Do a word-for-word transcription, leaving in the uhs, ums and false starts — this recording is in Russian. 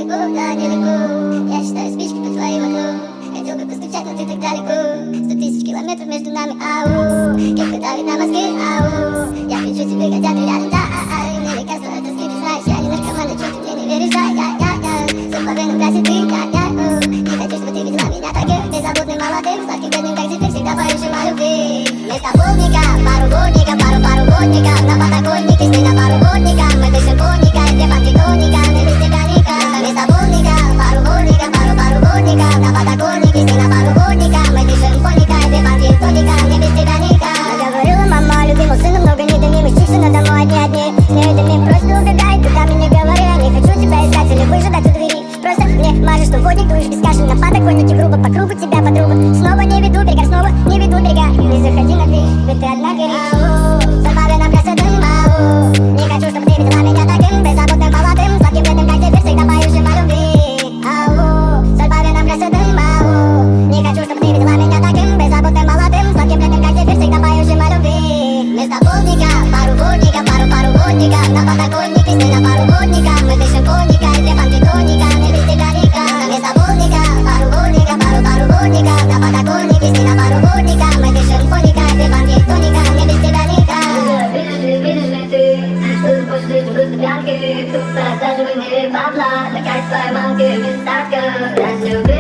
куда недалеко. Я считаю спички по твоим окну. Хотел бы постучать, но ты так далеко. Сто тысяч километров между нами, ау. Кепка давит на мозги, ау. Я кричу тебе, хотя ты рядом, да, а, а. И мне лекарства от тоски, ты знаешь, я не наркоман, а чё ты мне не веришь, да, я, я, я. За половину красит ты, я, я, у. Не хочу, чтобы ты видела меня таким беззаботным, молодым, сладким, бедным, как цветы, всегда поющим о любви. Вместо полника, пару водника, пару, пару водников. На подоконнике, сны на пару водников. Мы дышим коника, две банки тоника, мы без тебя никак. Вместо полника, пару водников, пару, пару водников. На подоконнике, сны на пару водников. Мы дышим коника, две банки тоника, мне без тебя никак. Наговорила мама любимому сыну много недомимых чисел, но домой одни одни. Не дымим, просто убегай, ты ко мне не говори. Я не хочу тебя искать или выжидать у двери. Просто мне мажешь, что водник дуешь без каши. На подоконнике грубо, по кругу тебя подруга. Снова не веду берега, снова не веду берега. Не заходи на дверь, ведь ты одна горишь. Ау, забавлю нам красотым, ау. Не хочу, чтобы ты видела меня таким беззаботным, молодым, сладким, бедным, как теперь, всегда поющим о любви. Ау, забавлю нам красотым, ау. Не хочу, чтобы ты видела меня таким беззаботным, молодым, сладким, бедным, как теперь, всегда поющим о любви. Вместо полника, пару водника, пару, пару водника. На подоконнике, сны на пару водника. Мы дышим коника, две банки тоника, не без тебя никак. Вместо полника, пару водника, пару, пару водника. На подоконнике, сны на пару водника. Мы дышим коника, две банки тоника, не без тебя никак. Видишь ли, видишь ли ты, что ты хочешь жить просто пьянки. Тут раздаживай мне бабла, такая твоя мамки без остатка. Разлюбил